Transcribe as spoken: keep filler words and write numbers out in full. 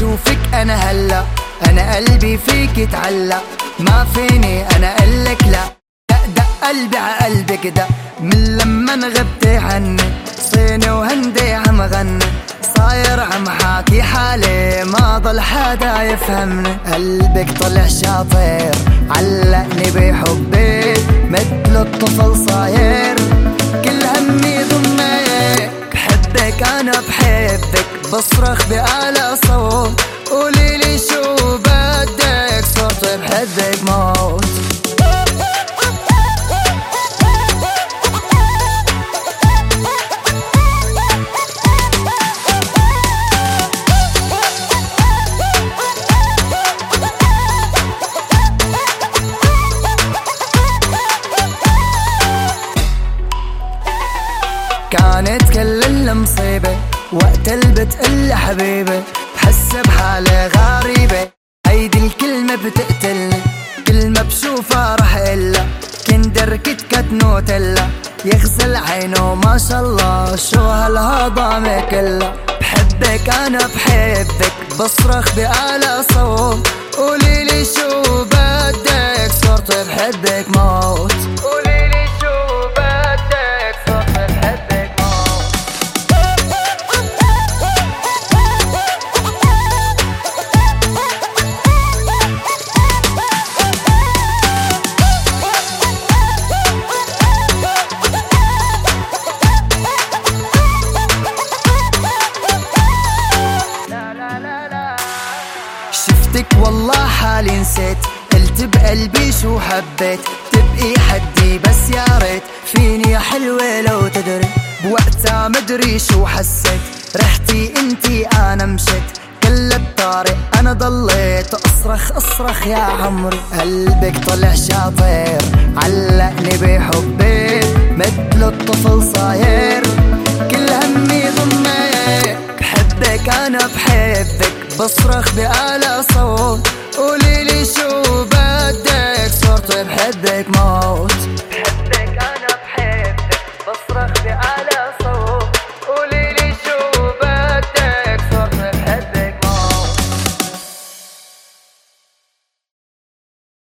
اشوفك انا هلا، انا قلبي فيك اتعلق، ما فيني انا قلك لا. دق دق قلبي ع قلبك دق، من لما غبتي عني صيني وهندي عم غني، صاير عم حاكي حالي ما ضل حدا يفهمني. قلبك طلع شاطر علقني بحبك، مثل الطفل صاير كل همي ضمك. بحبك انا بحبك بصرخ بأعلى صوت، قوليلي شو بدك صرت بحبك موت. كانت كل المصيبة وقت اللي بتقل حبيبي، بحس بحالي غريبة، هيدي الكلمة بتقتلني، كل ما بشوفها رح إلا كندر كت كت نوتيلا، يغزل عينه ما شاء الله شو هالهضامة كلها. بحبك أنا بحبك بصرخ بأعلى صوت، قوليلي شو بدك صرت بحبك موت. قوليلي شو بدك صرت بحبك موت. شفتك والله حالي نسيت، قلت بقلبي شو حبيت، تبقي حدي بس يا ريت، فيني يا حلوة لو تدري، بوقتها مدري شو حسيت، رحتي انتي انا مشيت، كل الطريق انا ضليت اصرخ اصرخ يا عمري. قلبك طلع شاطر علقني بحبك، مثل الطفل صاير كل همي ضمك. بحبك انا بحبك بصرخ بأعلى صوت، قوليلي شو بدك صرت بحبك موت.